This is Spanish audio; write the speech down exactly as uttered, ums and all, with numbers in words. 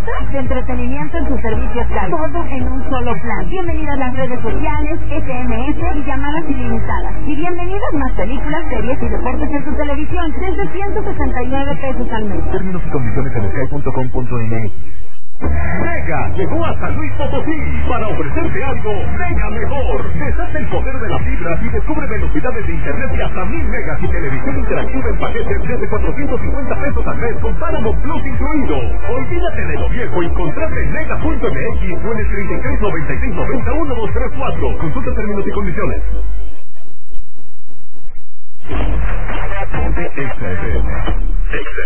extras de entretenimiento en tus servicios Sky. Todo en un solo plan. Bienvenidas las redes sociales, S M S y llamadas ilimitadas. Y bienvenidas más películas, series y deportes en tu televisión desde ciento sesenta y nueve pesos al mes. Términos y condiciones en sky punto com punto m x. Mega llegó a San Luis Potosí para ofrecerte algo mega mejor. Deshace el poder de la fibra y descubre velocidades de internet de hasta mil megas y televisión interactiva en paquetes desde cuatrocientos cincuenta pesos al mes con Paramount Plus incluido. Olvídate de lo viejo y contrate en mega punto m x o en el treinta y tres noventa y seis noventa uno dos tres cuatro. Consulta términos y condiciones. X F M.